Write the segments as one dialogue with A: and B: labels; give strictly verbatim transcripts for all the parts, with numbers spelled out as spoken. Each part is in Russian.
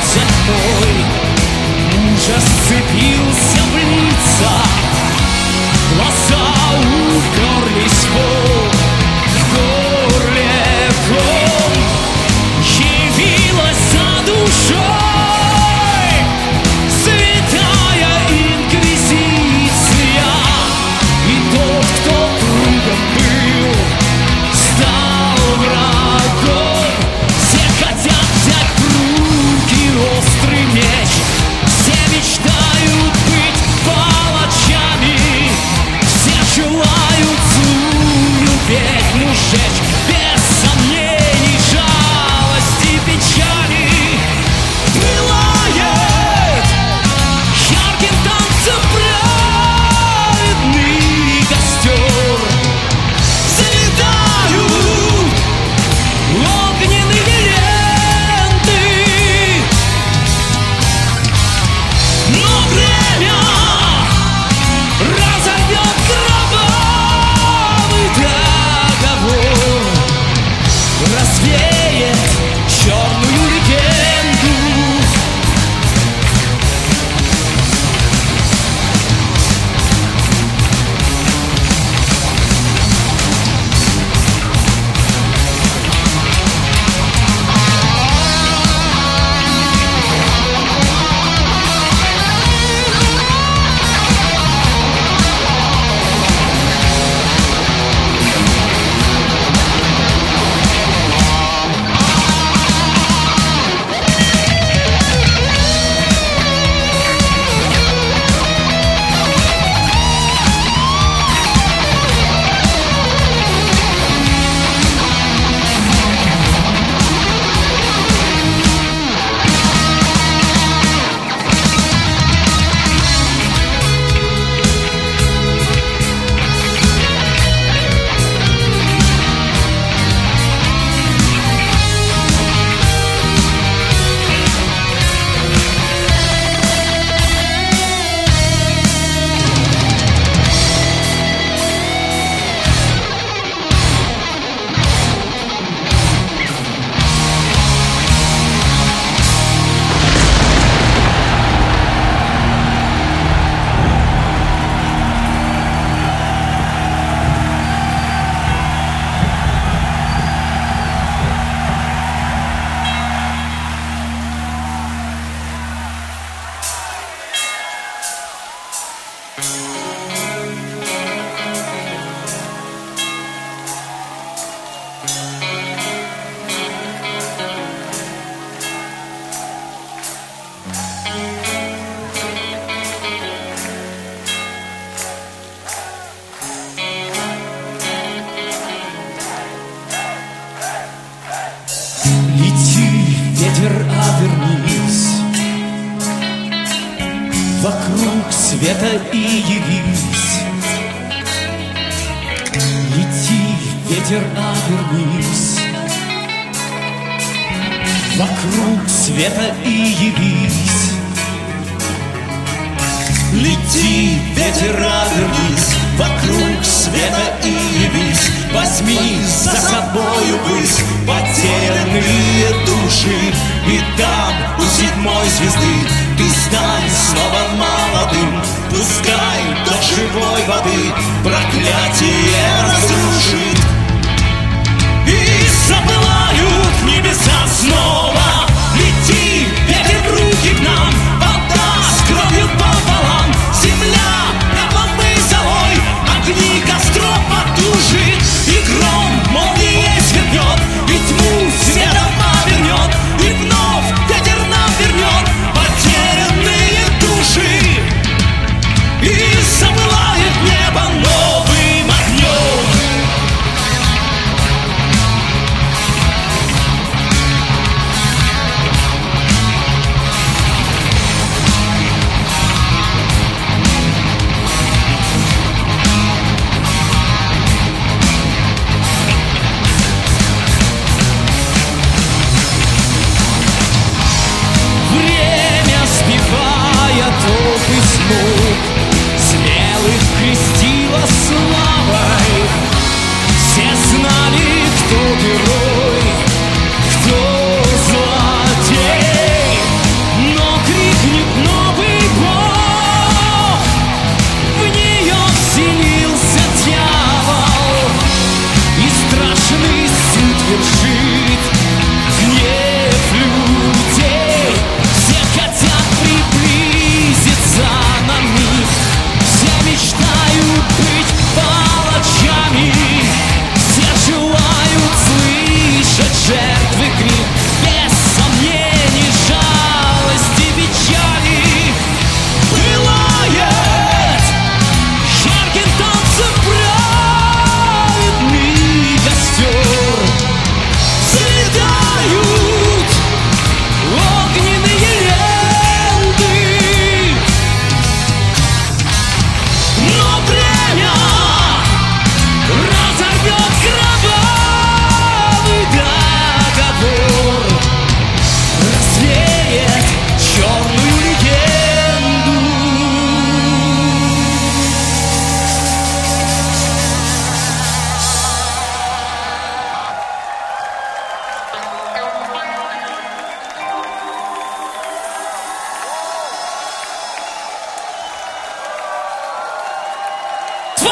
A: за мной. Ужас сцепился в лица, глаза уперлись в пол, в горле ком явилась за душой святая инквизиция. И тот, кто другом был, стал врагом. Все хотят взять в руки острый меч, все мечтают быть палачами, все желают злую ведьму сжечь, без сомнений, жалости, печали. Пылает ярким танцем праведный костер, залетают огненные ленты, но время разорвет кровавый договор, развеет черную легенду. Лети, ветер, обернись, вокруг света и явись. Лети, ветер, обернись, вокруг света и явись. Лети, ветер, обернись, вокруг света и явись. Возьми за собою высь потерянные души, и там у седьмой звезды ты стань снова молодым. Пускай до живой воды проклятие разрушит, и запылают небеса снова. Лети, ветер, в руки к нам, вода с кровью пополам, земля обломы золой, огни костров потушит, и гром молнией свернет, и тьму светом повернет, и вновь ветер нам вернет потерянные души, и запылает небо новым огнем. Время сбивая толпы с ног, смелых крестила славой. Все знали, кто герой, кто злодей.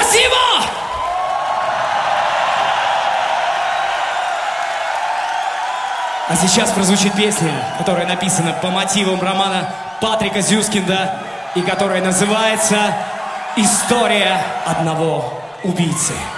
A: Спасибо! А сейчас прозвучит песня, которая написана по мотивам романа Патрика Зюскинда и которая называется «История одного убийцы».